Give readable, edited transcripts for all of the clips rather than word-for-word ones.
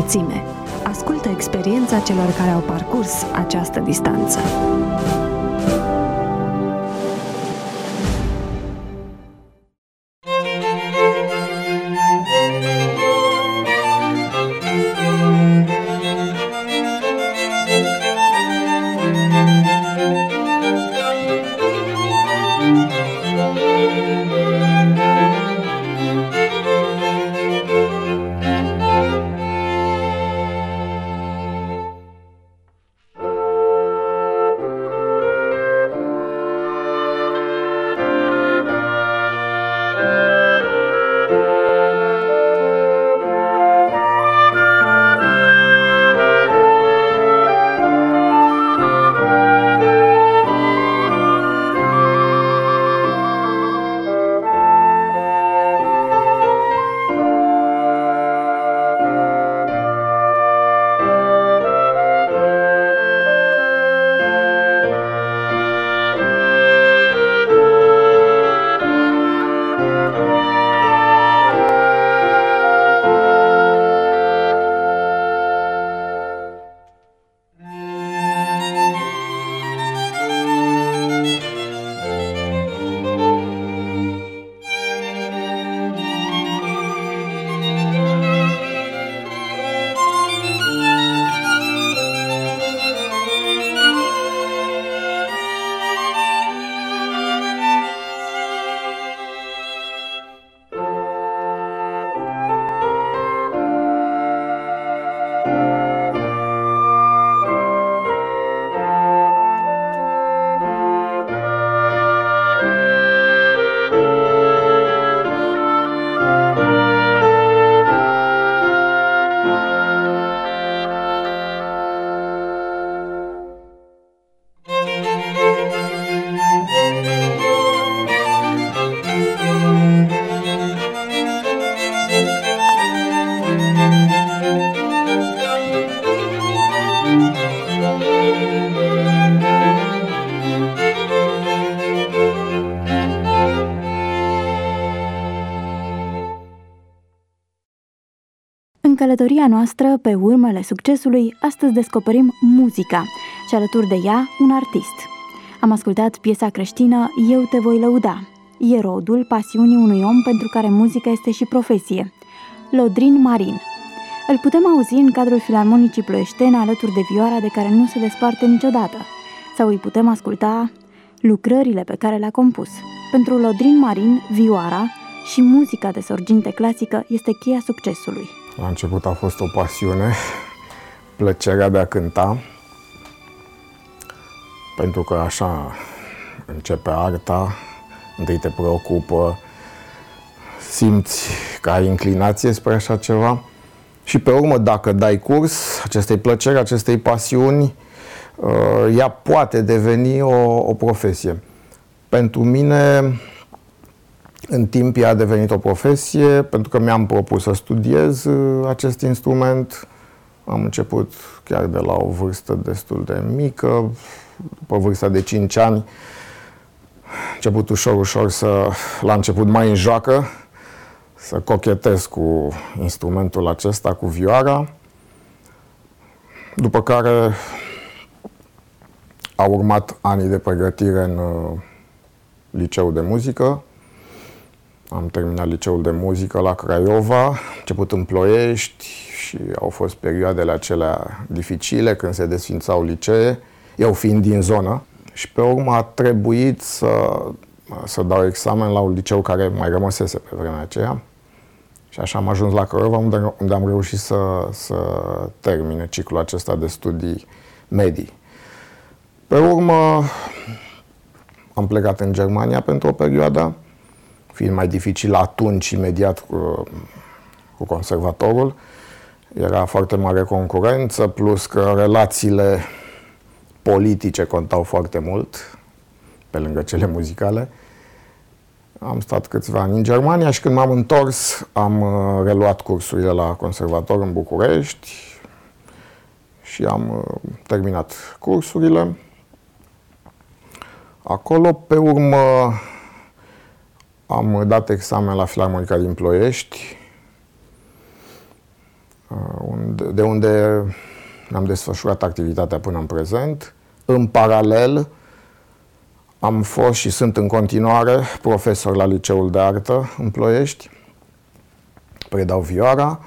mulțime. Ascultă experiența celor care au parcurs această distanță. În călătoria noastră pe urmele succesului, astăzi descoperim muzica și alături de ea un artist. Am ascultat piesa creștină Eu te voi lăuda. E rodul pasiunii unui om pentru care muzica este și profesie. Lodrin Marin. Îl putem auzi în cadrul Filarmonicii Ploieștene alături de vioara de care nu se desparte niciodată. Sau îi putem asculta lucrările pe care le-a compus. Pentru Lodrin Marin, vioara și muzica de sorginte clasică este cheia succesului. La început a fost o pasiune, plăcerea de a cânta, pentru că așa începe arta, întâi te preocupă, simți că ai inclinație spre așa ceva și pe urmă, dacă dai curs acestei plăceri, acestei pasiuni, ea poate deveni o profesie. Pentru mine, în timp ea a devenit o profesie, pentru că mi-am propus să studiez acest instrument. Am început chiar de la o vârstă destul de mică, după vârsta de 5 ani. Am început ușor, la început mai în joacă, să cochetez cu instrumentul acesta, cu vioara. După care au urmat anii de pregătire în liceul de muzică. Am terminat liceul de muzică la Craiova, am început în Ploiești și au fost perioadele acelea dificile când se desfințau licee, eu fiind din zonă. Și pe urmă a trebuit să dau examen la un liceu care mai rămăsese pe vremea aceea. Și așa am ajuns la Craiova, unde am reușit să termine ciclul acesta de studii medii. Pe urmă am plecat în Germania pentru o perioadă, fiind mai dificil atunci, imediat cu conservatorul. Era foarte mare concurență, plus că relațiile politice contau foarte mult, pe lângă cele muzicale. Am stat câțiva ani în Germania și când m-am întors, am reluat cursurile la conservator în București și am terminat cursurile. Acolo, pe urmă, am dat examen la Filarmonica din Ploiești de unde am desfășurat activitatea până în prezent. În paralel, am fost și sunt în continuare profesor la Liceul de Artă în Ploiești. Predau vioara.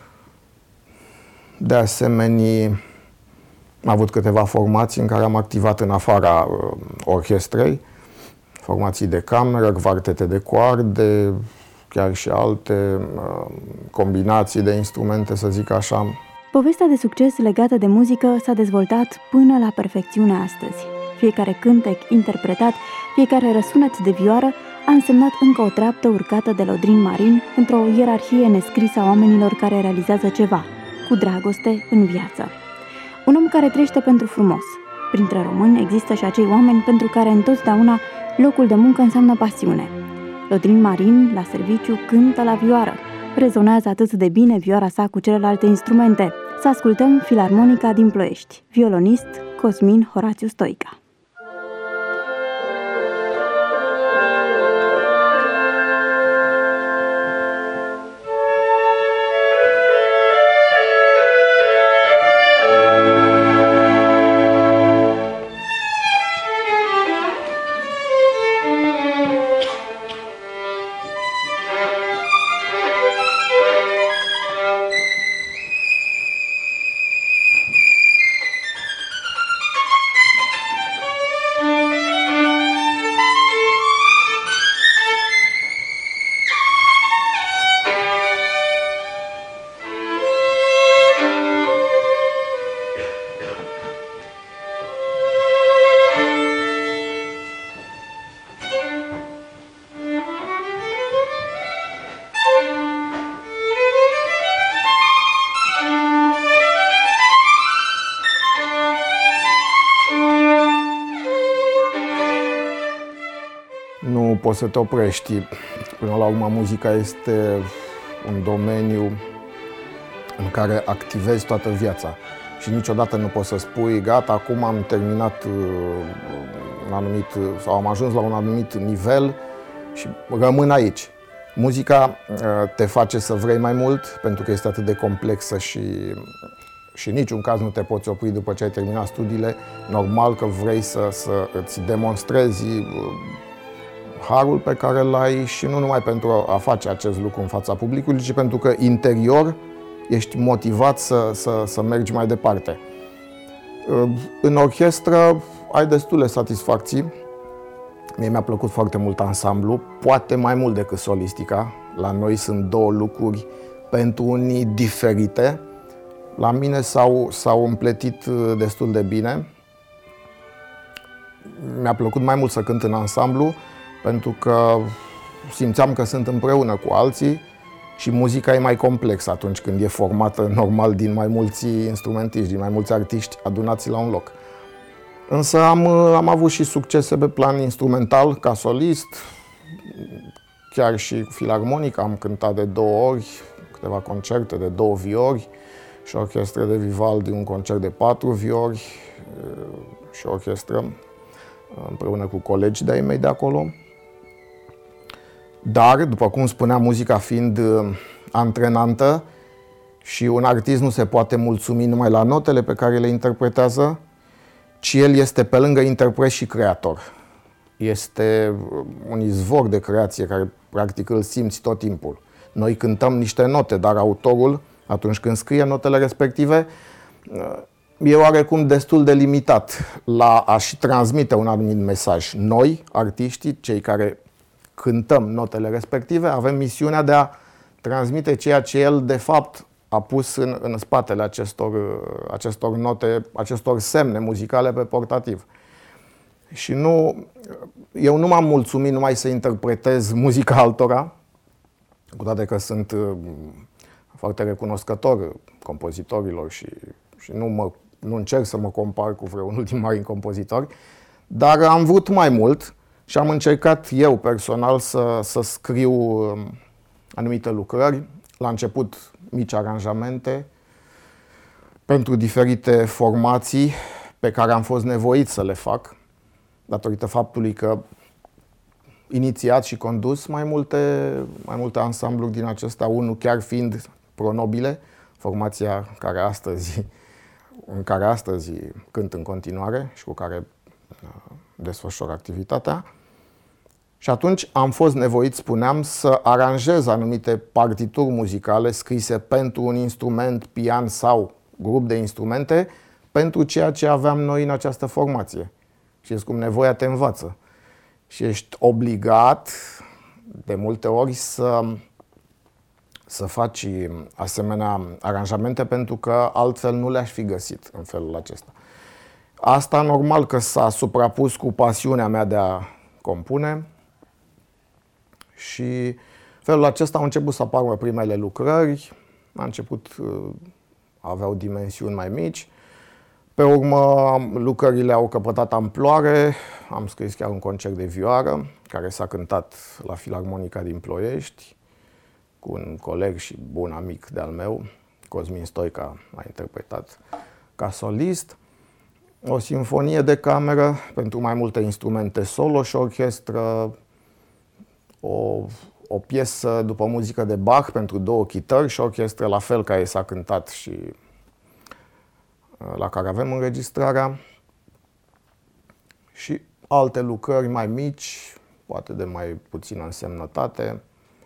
De asemenea, am avut câteva formații în care am activat în afara orchestrei. Formații de cameră, quartete de coarde, chiar și alte combinații de instrumente, să zic așa. Povestea de succes legată de muzică s-a dezvoltat până la perfecțiune astăzi. Fiecare cântec interpretat, fiecare răsunet de vioară a însemnat încă o treaptă urcată de Lodrin Marin într-o ierarhie nescrisă a oamenilor care realizează ceva, cu dragoste în viață. Un om care trăiește pentru frumos. Printre români există și acei oameni pentru care întotdeauna locul de muncă înseamnă pasiune. Lodrin Marin, la serviciu, cântă la vioară. Rezonează atât de bine vioara sa cu celelalte instrumente. Să ascultăm Filarmonica din Ploiești. Violonist Cosmin Horațiu Stoica. Nu poți să te oprești. Până la urmă, muzica este un domeniu în care activezi toată viața. Și niciodată nu poți să spui, gata, acum am terminat un anumit, sau am ajuns la un anumit nivel și rămân aici. Muzica te face să vrei mai mult, pentru că este atât de complexă și în niciun caz nu te poți opri după ce ai terminat studiile. Normal că vrei să îți demonstrezi harul pe care îl ai și nu numai pentru a face acest lucru în fața publicului, ci pentru că interior ești motivat să mergi mai departe. În orchestră ai destule satisfacții. Mie mi-a plăcut foarte mult ansamblu, poate mai mult decât solistica. La noi sunt două lucruri pentru unii diferite. La mine s-au împletit destul de bine. Mi-a plăcut mai mult să cânt în ansamblu, pentru că simțeam că sunt împreună cu alții și muzica e mai complexă atunci când e formată normal din mai mulți instrumentiști, din mai mulți artiști adunați la un loc. Însă am avut și succese pe plan instrumental, ca solist, chiar și filarmonica, am cântat de 2 ori, câteva concerte de 2 viori și orchestră de Vivaldi, un concert de 4 viori și orchestră împreună cu colegi de-ai mei de acolo. Dar, după cum spuneam, muzica fiind antrenantă și un artist nu se poate mulțumi numai la notele pe care le interpretează, ci el este pe lângă interpret și creator. Este un izvor de creație care practic îl simți tot timpul. Noi cântăm niște note, dar autorul, atunci când scrie notele respective, e oarecum destul de limitat la a-și transmite un anumit mesaj. Noi, artiștii, cei care cântăm notele respective, avem misiunea de a transmite ceea ce el, de fapt, a pus în spatele acestor note, acestor semne muzicale pe portativ. Și eu nu m-am mulțumit numai să interpretez muzica altora, cu toate că sunt foarte recunoscător compozitorilor și nu încerc să mă compar cu vreunul din mari compozitori, dar am vrut mai mult și am încercat eu personal să scriu anumite lucrări. La început mici aranjamente pentru diferite formații pe care am fost nevoit să le fac, datorită faptului că inițiat și condus mai multe ansambluri din acestea, unul chiar fiind Pro Nobile, formația în care astăzi cânt în continuare și cu care desfășor activitatea. Și atunci am fost nevoit, spuneam, să aranjez anumite partituri muzicale scrise pentru un instrument, pian sau grup de instrumente, pentru ceea ce aveam noi în această formație. Știți cum nevoia te învață. Și ești obligat de multe ori să faci asemenea aranjamente, pentru că altfel nu le-aș fi găsit în felul acesta. Asta normal că s-a suprapus cu pasiunea mea de a compune și felul acesta au început să apară primele lucrări. A început, aveau dimensiuni mai mici. Pe urmă, lucrările au căpătat amploare. Am scris chiar un concert de vioară care s-a cântat la Filarmonica din Ploiești cu un coleg și bun amic de-al meu, Cosmin Stoica, a interpretat ca solist. O sinfonie de cameră pentru mai multe instrumente solo și orchestră, o piesă după muzică de Bach pentru 2 chitări și orchestră, la fel care s-a cântat și la care avem înregistrarea, și alte lucrări mai mici, poate de mai puțină însemnătate.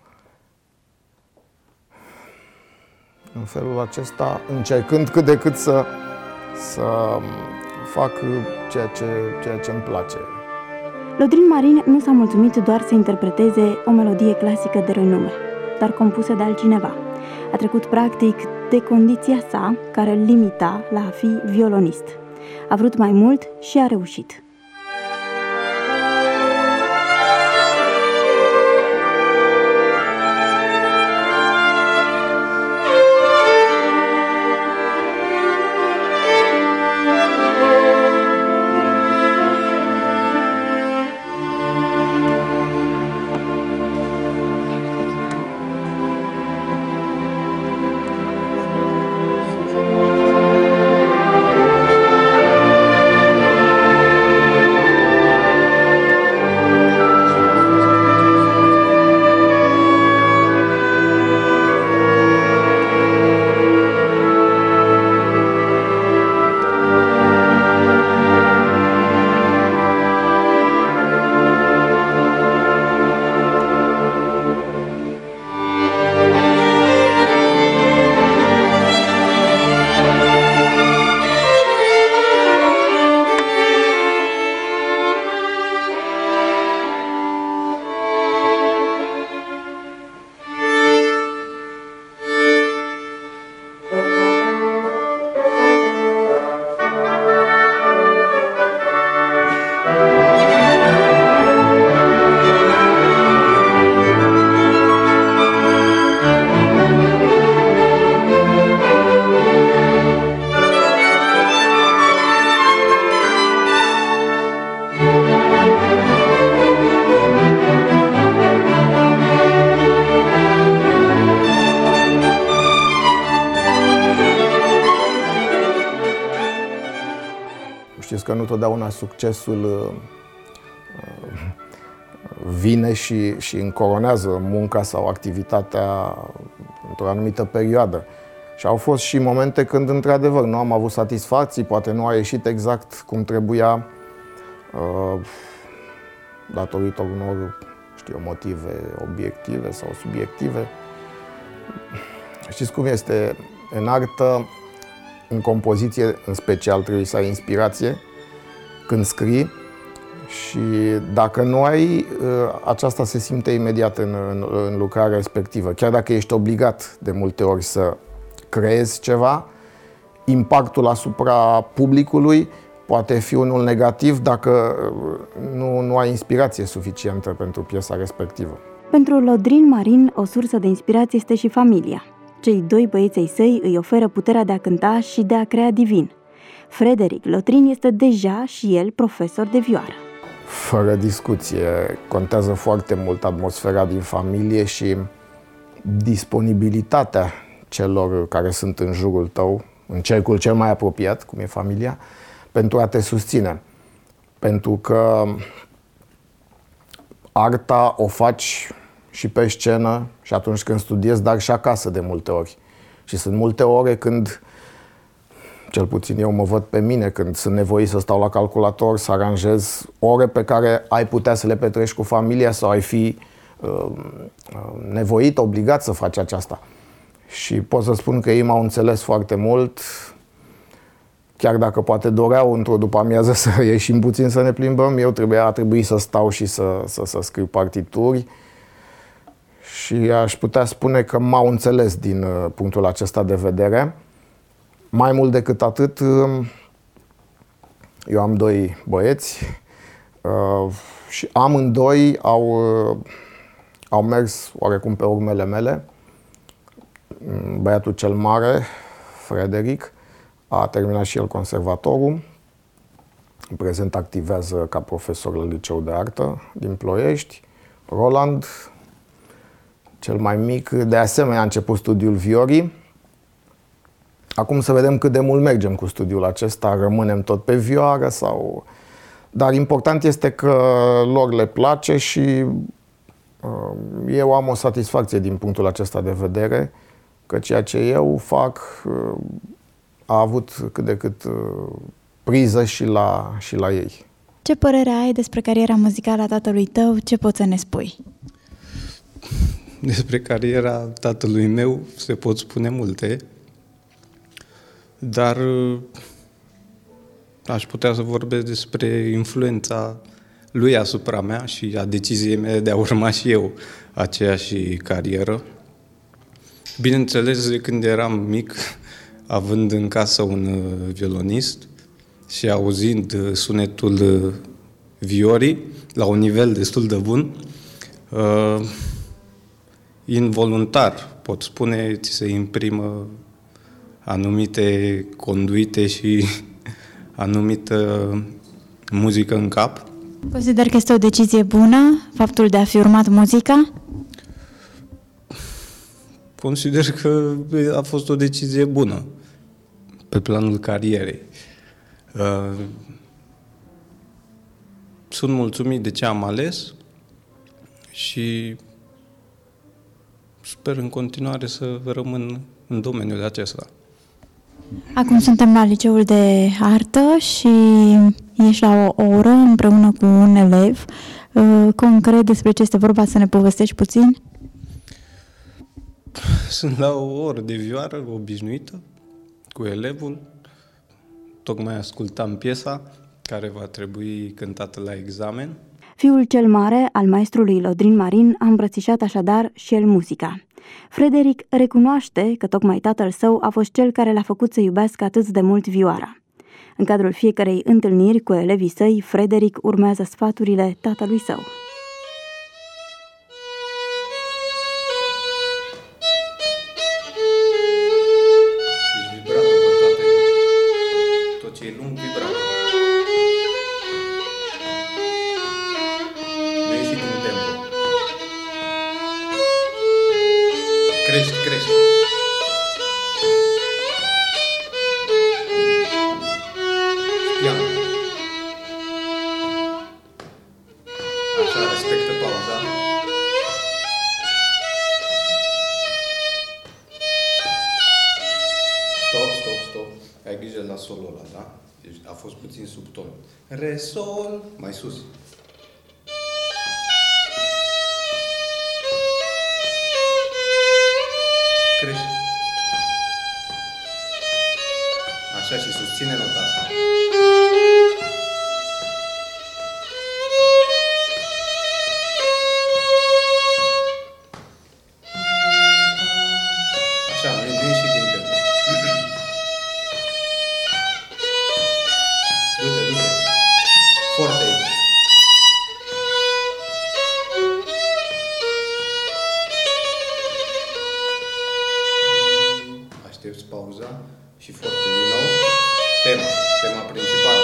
În felul acesta, încercând cât de cât să fac ceea ce îmi place. Lodrin Marin nu s-a mulțumit doar să interpreteze o melodie clasică de renume, dar compusă de altcineva. A trecut practic de condiția sa, care îl limita la a fi violonist. A vrut mai mult și a reușit. Știți că nu totdeauna succesul vine și încoronează munca sau activitatea într-o anumită perioadă. Și au fost și momente când, într-adevăr, nu am avut satisfacții, poate nu a ieșit exact cum trebuia, datorită unor, motive obiective sau subiective. Știți cum este? În artă, în compoziție, în special, trebuie să ai inspirație când scrii și dacă nu ai, aceasta se simte imediat în lucrarea respectivă. Chiar dacă ești obligat de multe ori să creezi ceva, impactul asupra publicului poate fi unul negativ dacă nu ai inspirație suficientă pentru piesa respectivă. Pentru Lodrin Marin, o sursă de inspirație este și familia. Cei 2 băieți ai săi îi oferă puterea de a cânta și de a crea divin. Frederic Lotrin este deja și el profesor de vioară. Fără discuție, contează foarte mult atmosfera din familie și disponibilitatea celor care sunt în jurul tău, în cercul cel mai apropiat, cum e familia, pentru a te susține. Pentru că arta o faci și pe scenă și atunci când studiezi, dar și acasă de multe ori. Și sunt multe ore când, cel puțin eu mă văd pe mine, când sunt nevoit să stau la calculator, să aranjez ore pe care ai putea să le petrești cu familia sau ai fi nevoit, obligat să faci aceasta. Și pot să spun că ei m-au înțeles foarte mult, chiar dacă poate doreau într-o după-amiază să ieșim puțin să ne plimbăm, a trebuit să stau și să scriu partituri. Și aș putea spune că m-au înțeles din punctul acesta de vedere. Mai mult decât atât, eu am 2 băieți și amândoi au mers oarecum pe urmele mele. Băiatul cel mare, Frederic, a terminat și el conservatorul. În prezent activează ca profesor la Liceul de Artă din Ploiești. Roland, cel mai mic, de asemenea a început studiul viorii. Acum să vedem cât de mult mergem cu studiul acesta, rămânem tot pe vioară sau... Dar important este că lor le place și eu am o satisfacție din punctul acesta de vedere, că ceea ce eu fac a avut cât de cât priză și la ei. Ce părere ai despre cariera muzicală a tatălui tău? Ce poți să ne spui? Despre cariera tatălui meu se pot spune multe, dar aș putea să vorbesc despre influența lui asupra mea și a deciziei mele de a urma și eu aceeași carieră. Bineînțeles, de când eram mic, având în casă un violonist și auzind sunetul viorii la un nivel destul de bun, involuntar, pot spune, ți se imprimă anumite conduite și anumită muzică în cap. Consider că este o decizie bună, faptul de a fi urmat muzica? Consider că a fost o decizie bună pe planul carierei. Sunt mulțumit de ce am ales și sper în continuare să rămân în domeniul acesta. Acum suntem la Liceul de Artă și ești la o oră împreună cu un elev. Concret, despre ce este vorba, să ne povestești puțin? Sunt la o oră de vioară obișnuită cu elevul. Tocmai ascultam piesa care va trebui cântată la examen. Fiul cel mare al maestrului Lodrin Marin a îmbrățișat așadar și el muzica. Frederic recunoaște că tocmai tatăl său a fost cel care l-a făcut să iubească atât de mult vioara. În cadrul fiecărei întâlniri cu elevii săi, Frederic urmează sfaturile tatălui său. Crește. Piano. Așa, respectă pauza. Stop. Ai grijă la solul ăla, da? Deci a fost puțin sub ton. Re, sol, mai sus. Crește. Așa, și susține nota asta. Așa, nu ieși din tempo. Du-te. Foarte aici. Aștepți pauza și foarte din nou. Tema principală.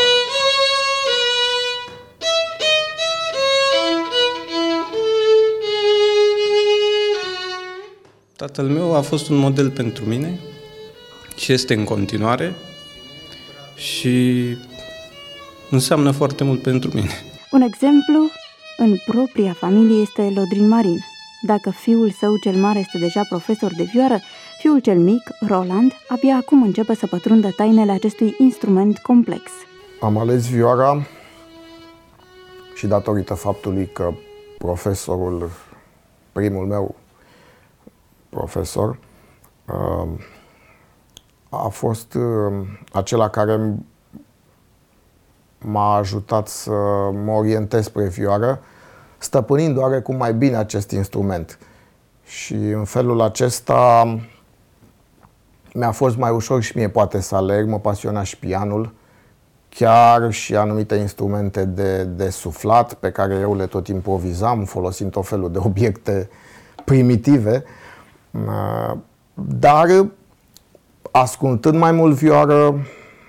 Tatăl meu a fost un model pentru mine și este în continuare și înseamnă foarte mult pentru mine. Un exemplu în propria familie este Lodrin Marin. Dacă fiul său cel mare este deja profesor de vioară, Fiul cel mic, Roland, abia acum începe să pătrundă tainele acestui instrument complex. Am ales vioara și datorită faptului că profesorul, primul meu profesor, a fost acela care m-a ajutat să mă orientez spre vioară, stăpânind oarecum mai bine acest instrument. Și în felul acesta mi-a fost mai ușor și mie poate să alerg, mă pasiona și pianul, chiar și anumite instrumente de suflat pe care eu le tot improvizam, folosind tot felul de obiecte primitive, dar ascultând mai mult vioară,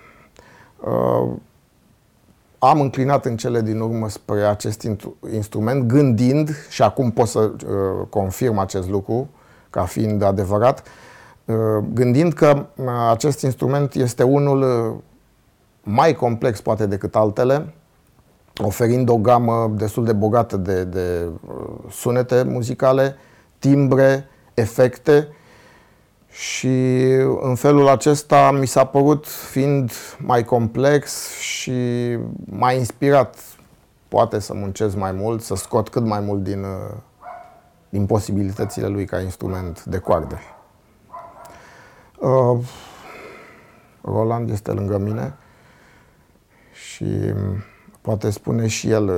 am înclinat în cele din urmă spre acest instrument, gândind, și acum pot să confirm acest lucru ca fiind adevărat, gândind că acest instrument este unul mai complex poate decât altele, oferind o gamă destul de bogată de sunete muzicale, timbre, efecte, și în felul acesta mi s-a părut, fiind mai complex și mai inspirat, poate să muncesc mai mult, să scot cât mai mult din posibilitățile lui ca instrument de coarde. Roland este lângă mine și poate spune și el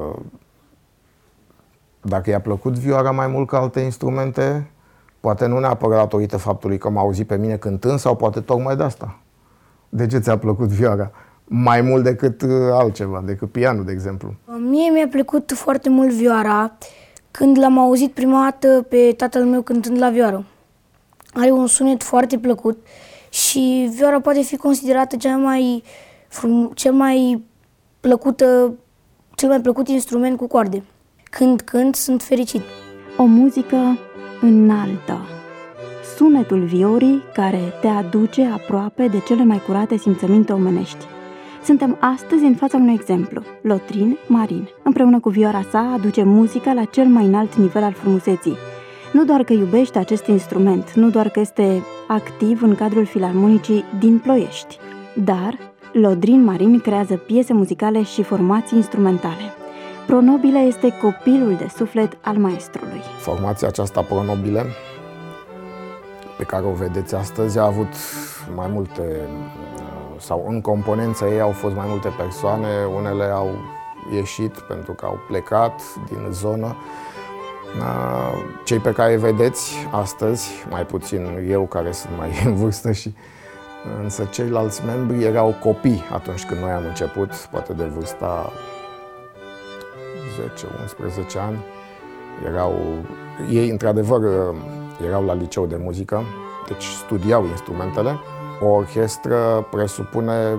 dacă i-a plăcut vioara mai mult ca alte instrumente. Poate nu neapărat datorită faptului că m-a auzit pe mine cântând, sau poate tocmai de asta. De ce ți-a plăcut vioara? Mai mult decât altceva, decât pianul, de exemplu. Mie mi-a plăcut foarte mult vioara când l-am auzit prima dată pe tatăl meu cântând la vioară. Are un sunet foarte plăcut și vioara poate fi considerată cel mai plăcut instrument cu coarde. Când cânt, sunt fericit. O muzică înaltă. Sunetul viorii care te aduce aproape de cele mai curate simțăminte omenești. Suntem astăzi în fața unui exemplu. Lotrin Marin, împreună cu vioara sa, aduce muzica la cel mai înalt nivel al frumuseții. Nu doar că iubește acest instrument, nu doar că este activ în cadrul filarmonicii din Ploiești, dar Lotrin Marin creează piese muzicale și formații instrumentale. Pronobile este copilul de suflet al maestrului. Formația aceasta Pronobile, pe care o vedeți astăzi, a avut mai multe, sau în componența ei au fost mai multe persoane, unele au ieșit pentru că au plecat din zonă. Cei pe care îi vedeți astăzi, mai puțin eu care sunt mai în vârstă, însă ceilalți membri erau copii atunci când noi am început, poate de vârsta 10-11 ani. Ei, într-adevăr, erau la liceu de muzică, deci studiau instrumentele. O orchestră presupune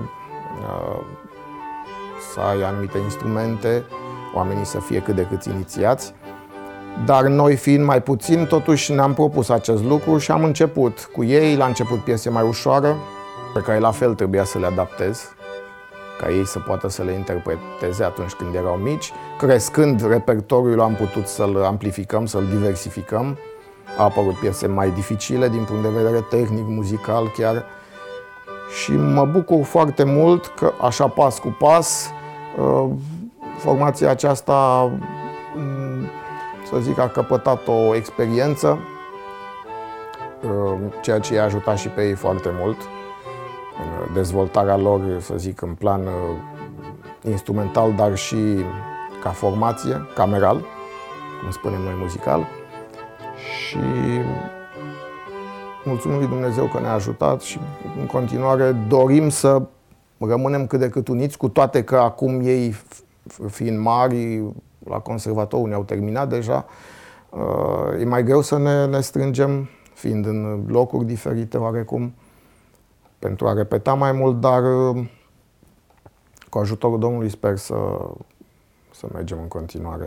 să ai anumite instrumente, oamenii să fie cât de cât inițiați. Dar noi, fiind mai puțini, totuși ne-am propus acest lucru și am început cu ei. La început piese mai ușoară, pe care la fel trebuia să le adaptez, ca ei să poată să le interpreteze atunci când erau mici. Crescând repertoriul, am putut să-l amplificăm, să-l diversificăm. Au apărut piese mai dificile din punct de vedere tehnic, muzical chiar. Și mă bucur foarte mult că, așa pas cu pas, formația aceasta, să zic, a căpătat o experiență, ceea ce i-a ajutat și pe ei foarte mult în dezvoltarea lor, să zic, în plan instrumental, dar și ca formație, cameral, cum spunem noi, muzical. Și mulțumim lui Dumnezeu că ne-a ajutat și în continuare dorim să rămânem cât de cât uniți, cu toate că acum ei, fiind mari, la conservator, ne-au terminat deja, e mai greu să ne strângem, fiind în locuri diferite oarecum, pentru a repeta mai mult, dar cu ajutorul Domnului sper să mergem în continuare.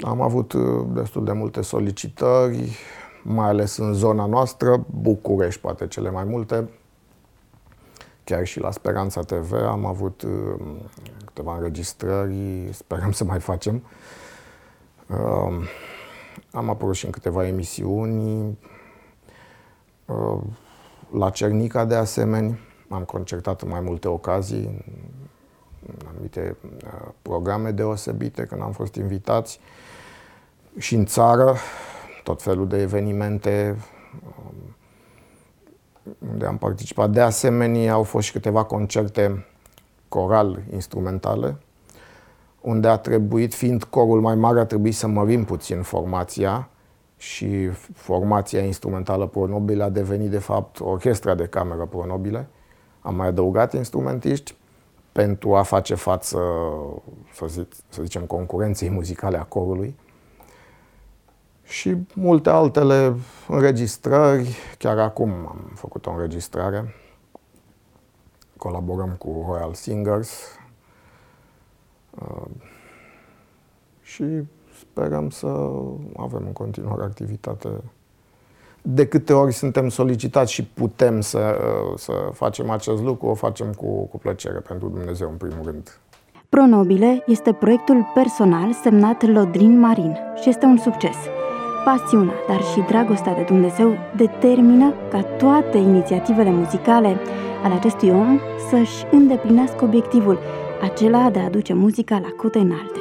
Am avut destul de multe solicitări, mai ales în zona noastră, București poate cele mai multe. Chiar și la Speranța TV am avut câteva înregistrări, sperăm să mai facem. Am apărut și în câteva emisiuni. La Cernica, de asemenea, am concertat în mai multe ocazii, în anumite programe deosebite, când am fost invitați. Și în țară, tot felul de evenimente unde am participat. De asemenea, au fost și câteva concerte coral-instrumentale, unde a trebuit, fiind corul mai mare, a trebuit să mărim puțin formația și formația instrumentală Pronobile a devenit, de fapt, orchestra de cameră Pronobile. Am mai adăugat instrumentiști pentru a face față, să zicem, concurenței muzicale a corului. Și multe altele înregistrări. Chiar acum am făcut o înregistrare. Colaborăm cu Royal Singers. Și sperăm să avem în continuare activitate. De câte ori suntem solicitați și putem să facem acest lucru, o facem cu plăcere, pentru Dumnezeu în primul rând. Pronobile este proiectul personal semnat Lodrin Marin și este un succes. Pasiunea, dar și dragostea de Dumnezeu determină ca toate inițiativele muzicale ale acestui om să-și îndeplinească obiectivul, acela de a aduce muzica la cote înalte.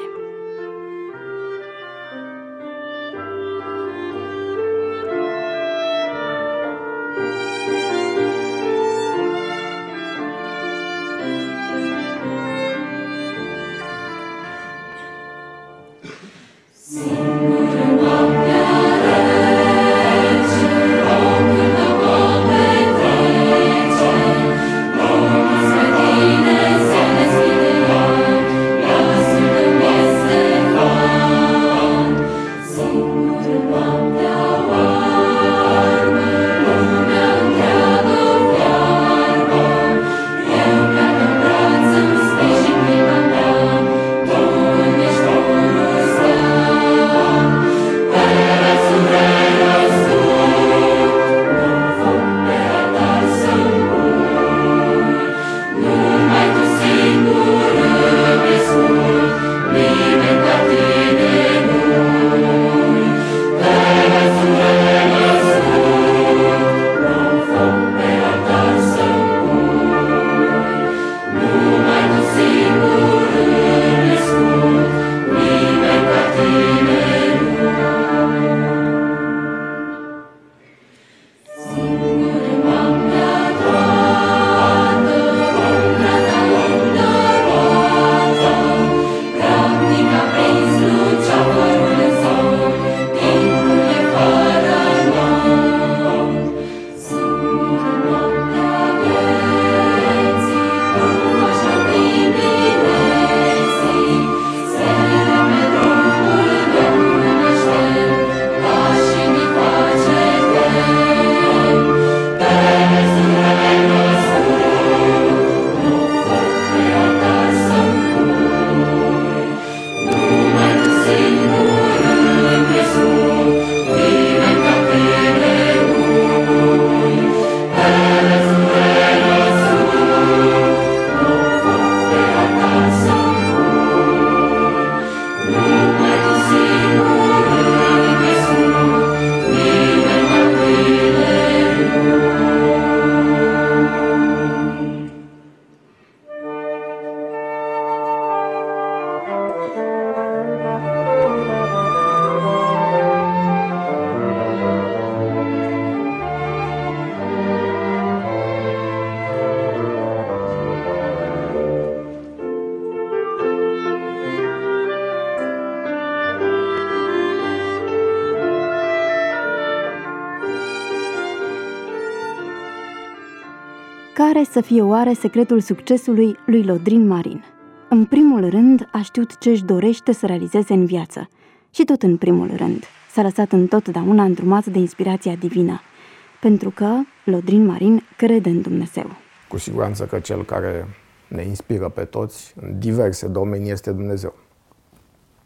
Care să fie oare secretul succesului lui Lodrin Marin? În primul rând, a știut ce își dorește să realizeze în viață. Și tot în primul rând, s-a lăsat întotdeauna îndrumat de inspirația divină. Pentru că Lodrin Marin crede în Dumnezeu. Cu siguranță că cel care ne inspiră pe toți în diverse domenii este Dumnezeu.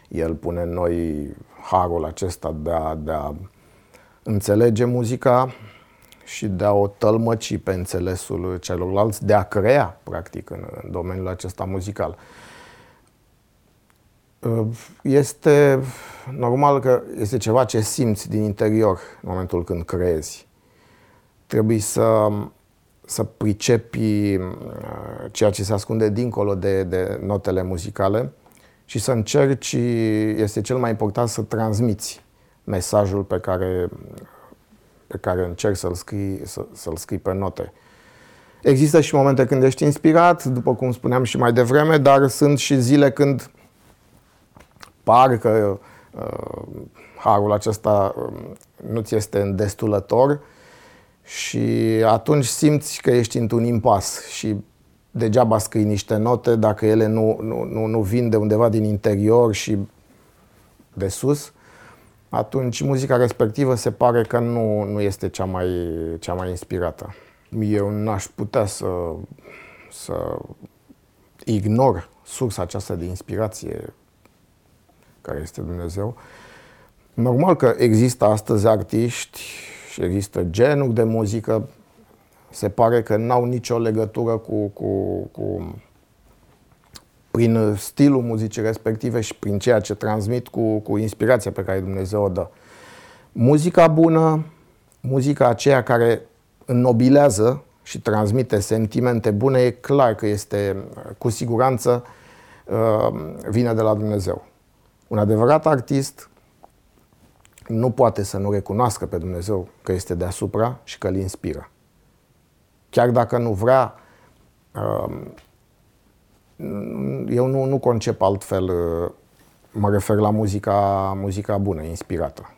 El pune în noi harul acesta de a înțelege muzica și de a o tălmăci pe înțelesul celorlalți, de a crea, practic, în domeniul acesta muzical. Este normal că este ceva ce simți din interior în momentul când creezi. Trebuie să pricepi ceea ce se ascunde dincolo de notele muzicale și să încerci, este cel mai important, să transmiți mesajul pe care încerci să-l scrii pe note. Există și momente când ești inspirat, după cum spuneam și mai devreme, dar sunt și zile când parcă harul acesta nu ți este îndestulător și atunci simți că ești într-un impas și degeaba scrii niște note dacă ele nu vin de undeva din interior și de sus. Atunci muzica respectivă se pare că nu este cea mai inspirată. Eu n-aș putea să ignor sursa aceasta de inspirație care este Dumnezeu. Normal că există astăzi artiști și există genuri de muzică, se pare că n-au nicio legătură prin stilul muzicii respective și prin ceea ce transmit cu inspirația pe care Dumnezeu o dă. Muzica bună, muzica aceea care înnobilează și transmite sentimente bune, e clar că este, cu siguranță, vine de la Dumnezeu. Un adevărat artist nu poate să nu recunoască pe Dumnezeu că este deasupra și că îl inspiră. Chiar dacă nu vrea, eu nu concep altfel, mă refer la muzica bună, inspirată.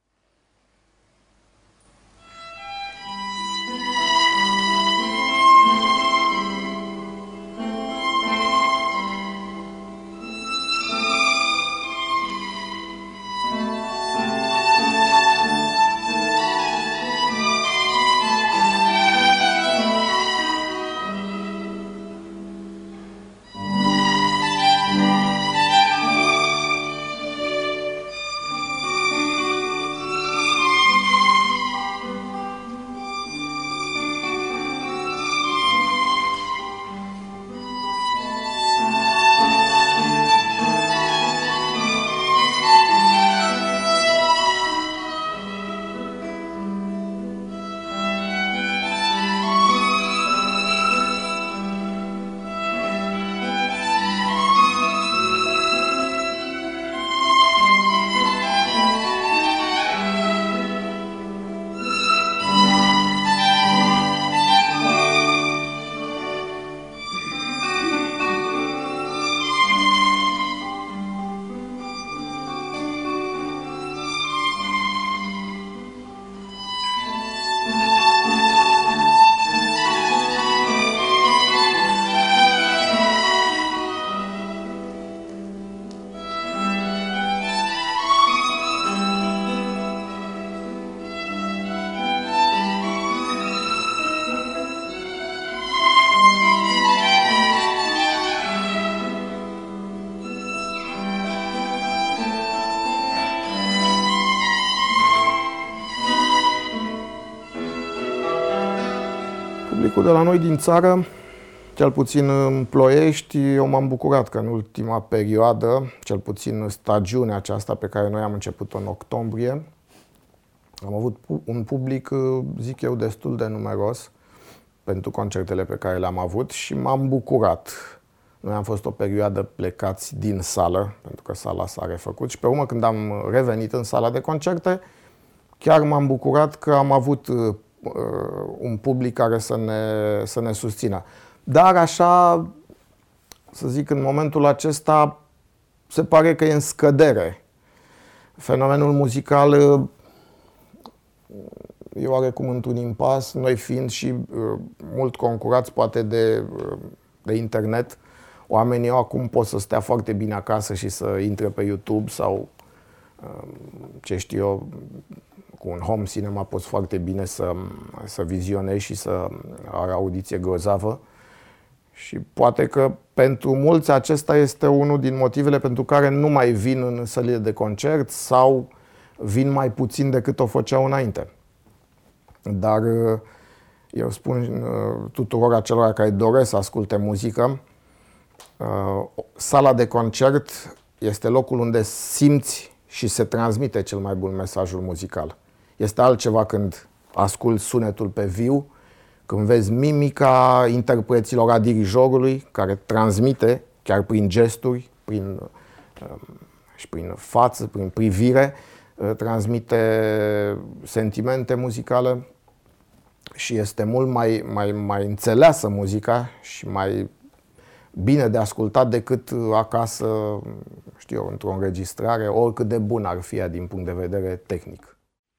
Publicul de la noi din țară, cel puțin în Ploiești, eu m-am bucurat că în ultima perioadă, cel puțin stagiunea aceasta pe care noi am început-o în octombrie, am avut un public, zic eu, destul de numeros pentru concertele pe care le-am avut și m-am bucurat. Noi am fost o perioadă plecați din sală, pentru că sala s-a refăcut și pe urmă când am revenit în sala de concerte, chiar m-am bucurat că am avut un public care să ne susțină. Dar așa, să zic, în momentul acesta se pare că e în scădere. Fenomenul muzical e oarecum într-un impas, noi fiind și mult concurați poate de internet. Oamenii acum pot să stea foarte bine acasă și să intre pe YouTube sau, ce știu eu, cu un home cinema poți foarte bine să vizionezi și să ai audiție grozavă. Și poate că pentru mulți acesta este unul din motivele pentru care nu mai vin în sălile de concert sau vin mai puțin decât o făceau înainte. Dar eu spun tuturor acelora care doresc să asculte muzică, sala de concert este locul unde simți și se transmite cel mai bun mesajul muzical. Este altceva când asculți sunetul pe viu, când vezi mimica interpreților, a dirijorului, care transmite, chiar prin gesturi, și prin față, prin privire, transmite sentimente muzicale și este mult mai înțeleasă muzica și mai bine de ascultat decât acasă, știu eu, într-o înregistrare, oricât de bun ar fi ea din punct de vedere tehnic.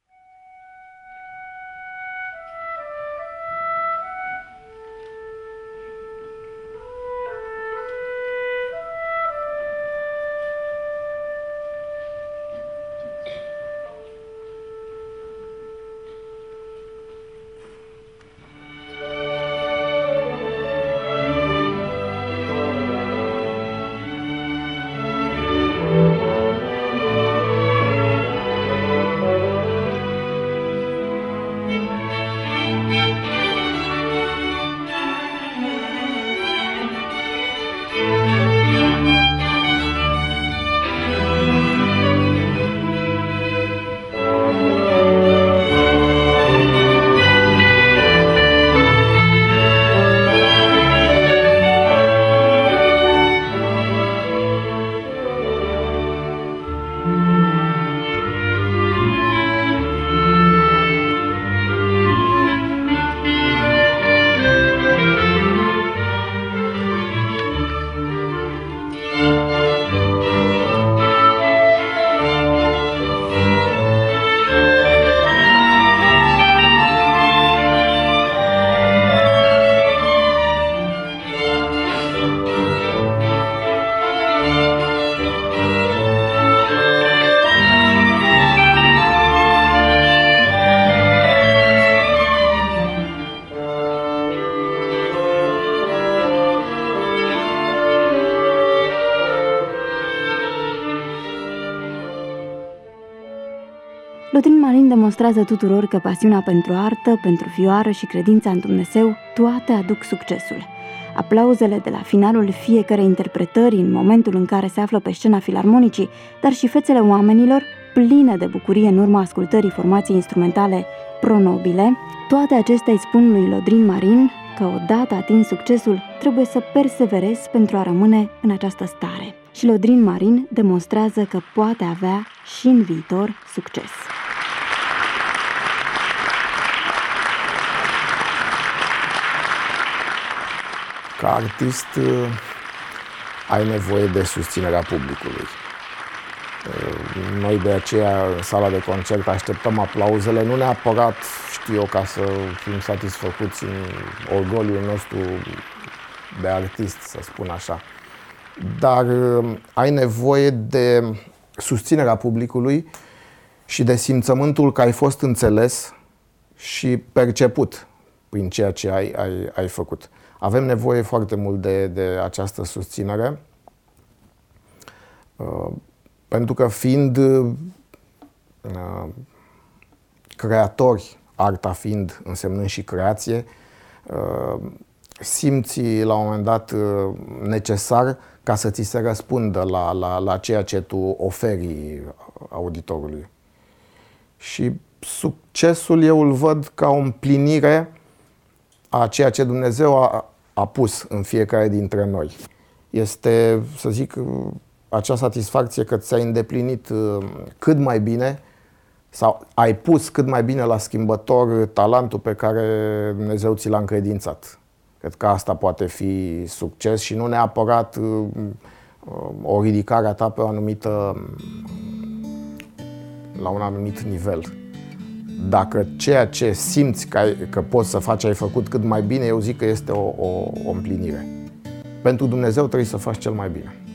Lodrin Marin demonstrează tuturor că pasiunea pentru artă, pentru vioară și credința în Dumnezeu, toate aduc succesul. Aplauzele de la finalul fiecărei interpretări în momentul în care se află pe scena filarmonicii, dar și fețele oamenilor, pline de bucurie în urma ascultării formației instrumentale Pronobile, toate acestea îi spun lui Lodrin Marin că odată atins succesul, trebuie să perseverezi pentru a rămâne în această stare. Și Lodrin Marin demonstrează că poate avea și în viitor succes. Ca artist ai nevoie de susținerea publicului. Noi de aceea, în sala de concert, așteptăm aplauzele, nu neapărat, știu eu, ca să fim satisfăcuți în orgoliul nostru de artist, să spun așa. Dar ai nevoie de susținerea publicului și de simțământul că ai fost înțeles și perceput prin ceea ce ai făcut. Avem nevoie foarte mult de această susținere, pentru că fiind creatori, arta fiind însemnând și creație, simți la un moment dat necesar ca să ți se răspundă la ceea ce tu oferi auditorului. Și succesul eu îl văd ca o împlinire a ceea ce Dumnezeu a pus în fiecare dintre noi. Este, să zic, acea satisfacție că ți-ai îndeplinit cât mai bine sau ai pus cât mai bine la schimbător talentul pe care Dumnezeu ți l-a încredințat. Cred că asta poate fi succes și nu neapărat o ridicare a ta pe la un anumit nivel. Dacă ceea ce simți că poți să faci ai făcut cât mai bine, eu zic că este o împlinire. Pentru Dumnezeu trebuie să faci cel mai bine.